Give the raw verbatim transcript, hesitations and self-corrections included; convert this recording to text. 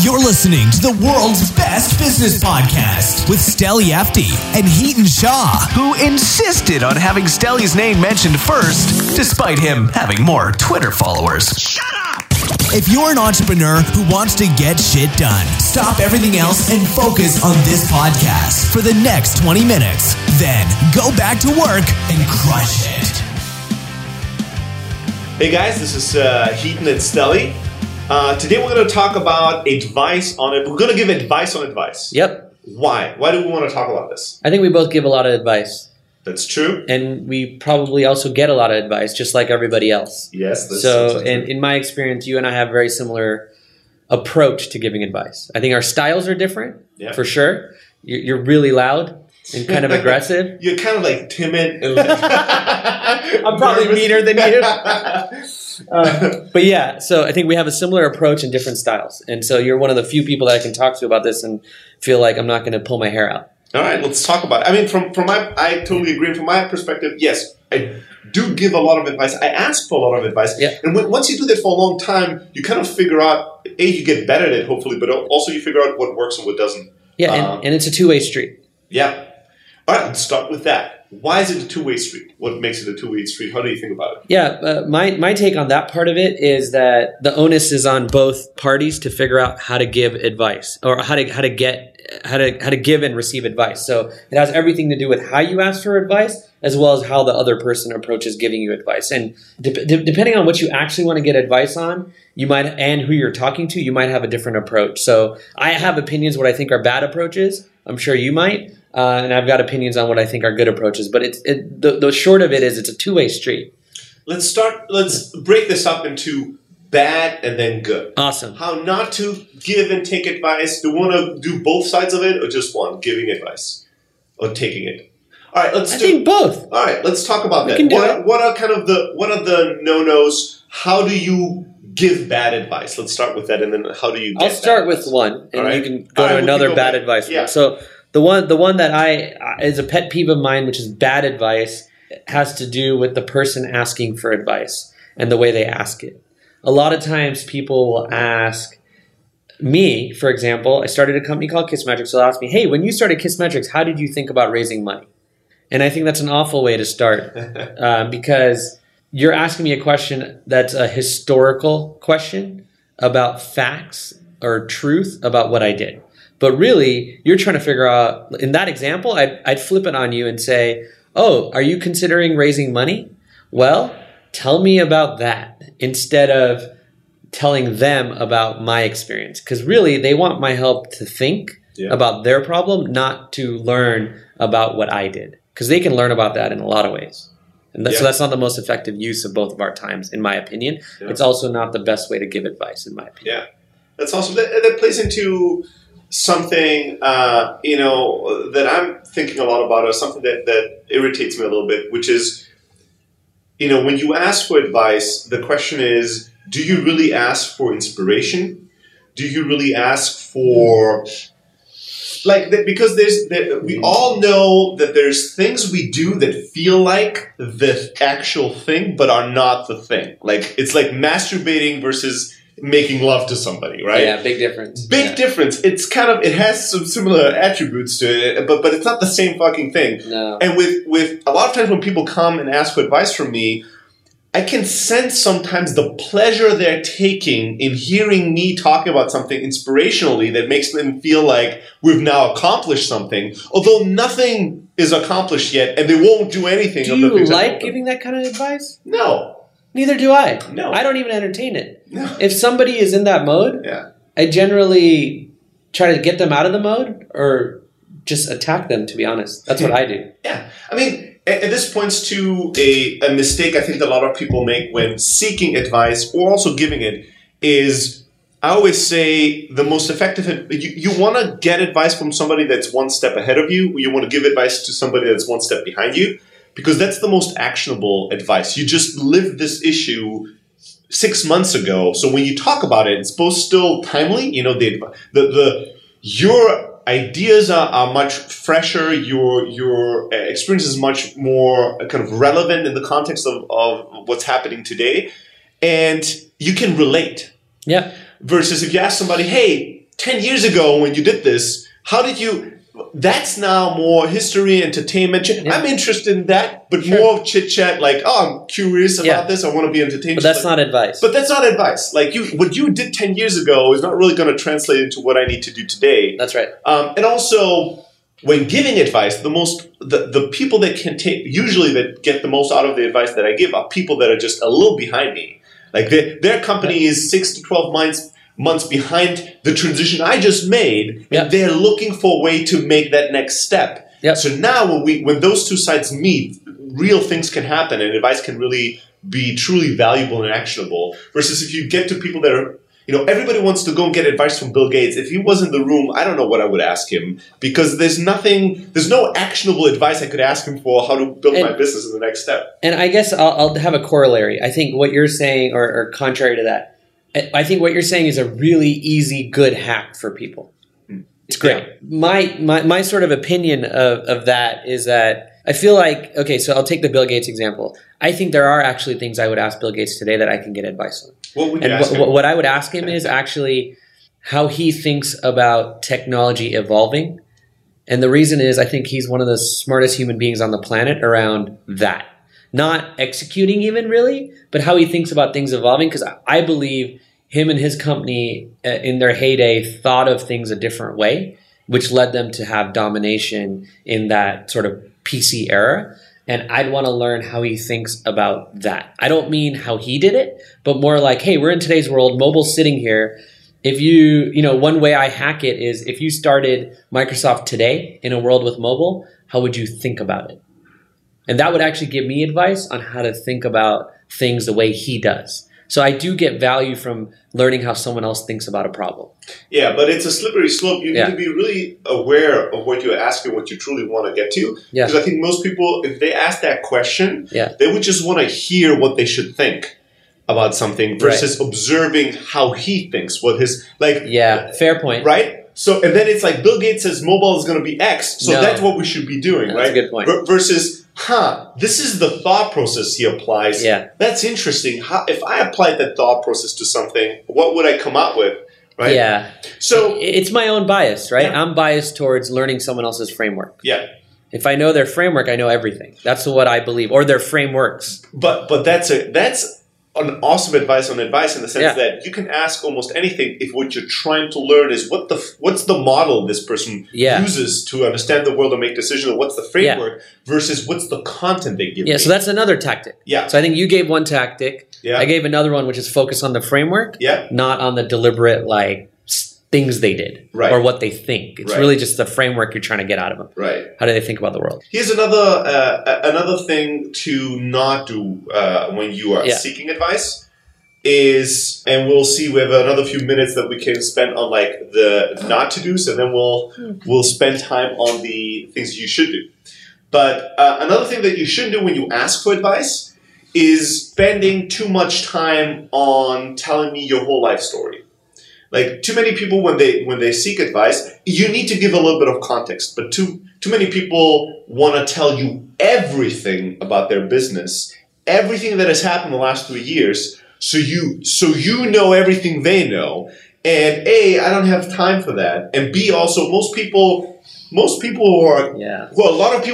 You're listening to the world's best business podcast with Steli Efti and Heaton Shaw, who insisted on having Steli's name mentioned first, despite him having more Twitter followers. Shut up! If you're an entrepreneur who wants to get shit done, stop everything else and focus on this podcast for the next twenty minutes. Then go back to work and crush it. Hey guys, this is uh, Heaton and Steli. Uh, today we're going to talk about advice on it. We're going to give advice on advice. Yep. Why? Why do we want to talk about this? I think we both give a lot of advice. That's true. And we probably also get a lot of advice, just like everybody else. Yes. That's so, that's in, in my experience, you and I have a very similar approach to giving advice. I think our styles are different, yeah. for sure. You're, you're really loud and kind of aggressive. You're kind of like timid. I'm probably nervous. meaner than you. Uh, but yeah, so I think we have a similar approach and different styles. And so you're one of the few people that I can talk to about this and feel like I'm not going to pull my hair out. All right, let's talk about it. I mean, from, from my, I totally agree. From my perspective, yes, I do give a lot of advice. I ask for a lot of advice. Yeah. And when, once you do that for a long time, you kind of figure out, A, you get better at it, hopefully, but also you figure out what works and what doesn't. Yeah, and, um, and it's a two-way street. Yeah. All right, let's start with that. Why is it a two-way street? What makes it a two-way street? How do you think about it? Yeah, uh, my my take on that part of it is that the onus is on both parties to figure out how to give advice or how to how to get how to how to give and receive advice. So it has everything to do with how you ask for advice as well as how the other person approaches giving you advice. And de- de- depending on what you actually want to get advice on, you might and who you're talking to, you might have a different approach. So I have opinions what I think are bad approaches. I'm sure you might. Uh, and I've got opinions on what I think are good approaches, but it's it, the, the short of it is it's a two-way street. Let's start. Let's break this up into bad and then good. Awesome. How not to give and take advice. Do you want to do both sides of it, or just one, giving advice or taking it? All right, let's I do. think both. All right, let's talk about We that. can do what, it. Are, what are kind of the what are the no-nos? How do you give bad advice? Let's start with that, and then how do you? Get I'll start bad with advice? one, and right. you can go All to right, we another can go bad back. advice. Yeah. One. So the one the one that I is a pet peeve of mine, which is bad advice, has to do with the person asking for advice and the way they ask it. A lot of times people will ask me, for example, I started a company called Kissmetrics, so they'll ask me, hey, when you started Kissmetrics, how did you think about raising money? And I think that's an awful way to start uh, because you're asking me a question that's a historical question about facts or truth about what I did. But really, you're trying to figure out, in that example, I'd, I'd flip it on you and say, oh, are you considering raising money? Well, tell me about that instead of telling them about my experience. Because really, they want my help to think Yeah. about their problem, not to learn about what I did. Because they can learn about that in a lot of ways. And that, Yeah. so that's not the most effective use of both of our times, in my opinion. Yeah. It's also not the best way to give advice, in my opinion. Yeah, that's awesome. That, that plays into something, uh, you know, that I'm thinking a lot about, or something that, that irritates me a little bit, which is, you know, when you ask for advice, the question is, do you really ask for inspiration? Do you really ask for, like, that, because there's, there, we all know that there's things we do that feel like the actual thing, but are not the thing. Like, it's like masturbating versus making love to somebody, right? Yeah, big difference. Big yeah. difference. difference. It's kind of, it has some similar attributes to it, but but it's not the same fucking thing. No. And with, with a lot of times when people come and ask for advice from me, I can sense sometimes the pleasure they're taking in hearing me talking about something inspirationally that makes them feel like we've now accomplished something, although nothing is accomplished yet, and they won't do anything. Do of the you things I like told them. giving that kind of advice? No. Neither do I. No. I don't even entertain it. No. If somebody is in that mode, Yeah. I generally try to get them out of the mode or just attack them, to be honest. That's what I do. Yeah. I mean, and and this points to a, a mistake I think that a lot of people make when seeking advice or also giving it is, I always say the most effective, you, you want to get advice from somebody that's one step ahead of you, or you want to give advice to somebody that's one step behind you, because that's the most actionable advice. You just lived this issue six months ago, so when you talk about it, it's both still timely, you know, the, the, the your ideas are, are much fresher, your your experience is much more kind of relevant in the context of, of what's happening today, and you can relate. Yeah. Versus if you ask somebody, hey, ten years ago when you did this, how did you... That's now more history, entertainment. Yeah. I'm interested in that, but sure. more chit-chat, like, oh, I'm curious about yeah. this. I want to be entertained. But that's like, not advice. But that's not advice. Like, you, what you did ten years ago is not really going to translate into what I need to do today. That's right. Um, and also, when giving advice, the most the, the people that can take, usually that get the most out of the advice that I give are people that are just a little behind me. Like, they, their company yeah. is six to twelve months months behind the transition I just made, and yep. they're looking for a way to make that next step. Yep. So now when we when those two sides meet, real things can happen and advice can really be truly valuable and actionable. Versus if you get to people that are, you know, everybody wants to go and get advice from Bill Gates. If he was in the room, I don't know what I would ask him, because there's nothing, there's no actionable advice I could ask him for how to build and, my business in the next step. And I guess I'll, I'll have a corollary. I think what you're saying, or, or contrary to that, I think what you're saying is a really easy, good hack for people. It's great. Yeah. My, my my sort of opinion of, of that is that I feel like, okay, so I'll take the Bill Gates example. I think there are actually things I would ask Bill Gates today that I can get advice on. What would you and ask wh- him? What I would ask him is actually how he thinks about technology evolving. And the reason is I think he's one of the smartest human beings on the planet around that. Not executing even really, but how he thinks about things evolving. Because I believe him and his company uh, in their heyday thought of things a different way, which led them to have domination in that sort of P C era. And I'd want to learn how he thinks about that. I don't mean how he did it, but more like, hey, we're in today's world, mobile's sitting here. If you, you know, one way I hack it is if you started Microsoft today in a world with mobile, how would you think about it? And that would actually give me advice on how to think about things the way he does. So I do get value from learning how someone else thinks about a problem. Yeah, but it's a slippery slope. You need yeah. to be really aware of what you're asking, what you truly want to get to. Yeah. Because I think most people, if they ask that question, yeah. they would just want to hear what they should think about something versus right. observing how he thinks, what his, like... Yeah, fair point. Right? So, and then it's like Bill Gates says mobile is going to be X, so no. that's what we should be doing, no, right? That's a good point. V- versus, huh, this is the thought process he applies. Yeah. That's interesting. How, if I applied that thought process to something, what would I come up with, right? Yeah. So it's my own bias, right? Yeah. I'm biased towards learning someone else's framework. Yeah. If I know their framework, I know everything. That's what I believe, or their frameworks. But but that's a that's an awesome advice on advice in the sense yeah. that you can ask almost anything if what you're trying to learn is what the what's the model this person yeah. uses to understand the world and make decisions, or what's the framework yeah. versus what's the content they give. Yeah, me. so that's another tactic. Yeah. So I think you gave one tactic. Yeah. I gave another one, which is focus on the framework, yeah. not on the deliberate like things they did right. or what they think. It's right. really just the framework you're trying to get out of them. Right. How do they think about the world? Here's another uh, another thing to not do uh, when you are yeah. seeking advice is, and we'll see, we have another few minutes that we can spend on like the not to do's, and then we'll we'll spend time on the things you should do. But uh, another thing that you shouldn't do when you ask for advice is spending too much time on telling me your whole life story. Like too many people when they when they seek advice, you need to give a little bit of context. But too too many people want to tell you everything about their business, everything that has happened in the last three years. So you so you know everything they know. And A, I don't have time for that. And B, also most people most people who are yeah. well, a lot of people.